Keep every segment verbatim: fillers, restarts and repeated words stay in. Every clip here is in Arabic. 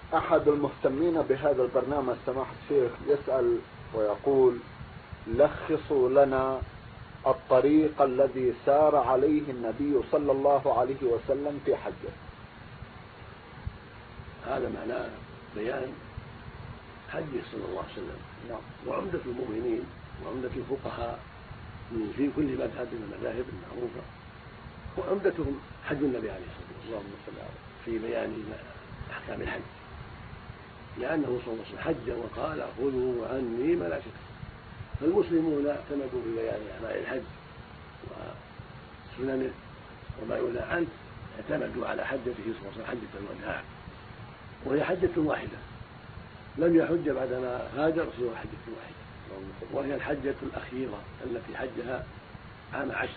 أحد المهتمين بهذا البرنامج سماحة الشيخ يسأل ويقول: لخصوا لنا الطريق الذي سار عليه النبي صلى الله عليه وسلم في حجه. هذا معناه بيان حجه صلى الله عليه وسلم. نعم. وعمدة المؤمنين وعمدة الفقهاء من في كل مذهب من المذاهب المعروفة وعمدتهم حج النبي عليه الصلاة والسلام في بيان أحكام الحج، لأنه صلى الله عليه وسلم حج وقال: خذوا عني مناسككم. فالمسلمون اعتمدوا ببيان أعمال الحج وسننه وما ينهى عنه، اعتمدوا على حجته صلى الله عليه وسلم حجة الوداع، وهي حجة واحدة، لم يحج بعدما هاجر سوى حجة واحدة، وهي الحجة الأخيرة التي حجها عام عشر،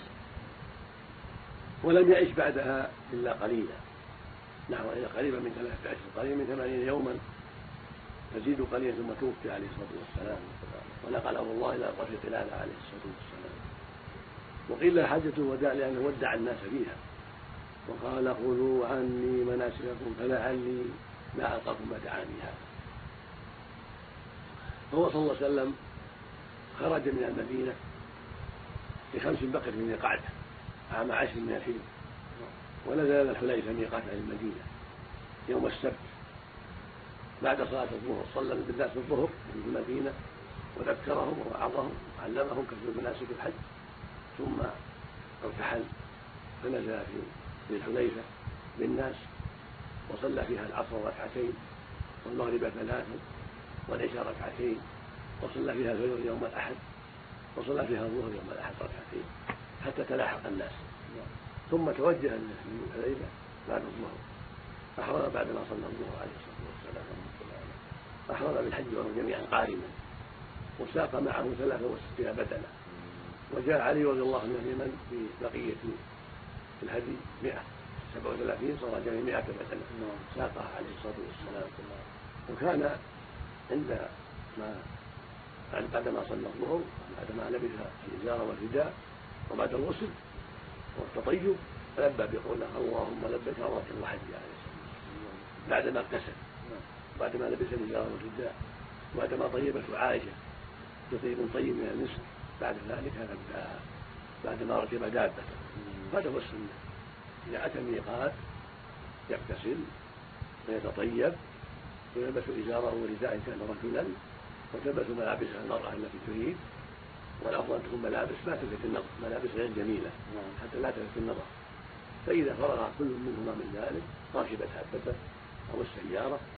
ولم يعش بعدها إلا قليلا، نحو قريبا من ثلاثة عشر، قريبا من ثمانين يوما، تزيد قليلا ثم توفي عليه الصلاة والسلام، ونقله الله إلى قصر قلادة عليه الصلاة والسلام. وقيل حجة الوداع لأنه ودع الناس فيها وقال: خذوا عني مناسككم فلعلي لا ألقاكم بعد عامي هذا. فهو صلى الله عليه وسلم خرج من المدينة بخمس بقية من ميقاته عام عشر من الحجر، ونزل الحليفة ميقات عن المدينة يوم السبت بعد صلاة الظهر، صلى بالناس الظهر في المدينة وذكرهم ووعظهم وعلمهم كيف مناسك الحج، ثم ارتحل فنزل في الحليفة بالناس وصلى فيها العصر ركعتين والمغرب ثلاثا والعشاء ركعتين، وصلى فيها الفجر يوم الأحد، وصلى فيها الظهر يوم الأحد ركعتين حتى تلاحق الناس، ثم توجه من الحليفة بعد الظهر، أحرم بعدما صلى الظهر عليه الصلاة والسلام، أحرم بالحج وهم جميعا قارنا، وساق معه ثلاثة وستين بدنة، وجاء علي رضي الله عنه اليمن ببقية الهدي مئة سبعة وثلاثين، صار جميع مئة بدنة ساقها عليه الصلاة والسلام. وكان عند ما بعدما صلى الظهر بعدما لبس الإزار والرداء وبعد الغسل والتطيب لبى بقوله: اللهم لبيك عمرة وحج عليه الصلاة والسلام، بعدما اغتسل، بعدما لبس الإزار والرداء، بعدما طيبته عائشة بطيب طيب من المسك، بعد ذلك لبى بعدما ركب دابته. هذا هو السنة، إذا أتى الميقات يغتسل ويتطيب ويلبس إزاره ورداء كان رجلا، وتلبس ملابس المرأة التي تريد، والأفضل أن تكون ملابس ما تلفت النظر، ملابس غير جميلة حتى لا تلفت النظر. فإذا فرغ كل منهما من ذلك ركب دابته أو السيارة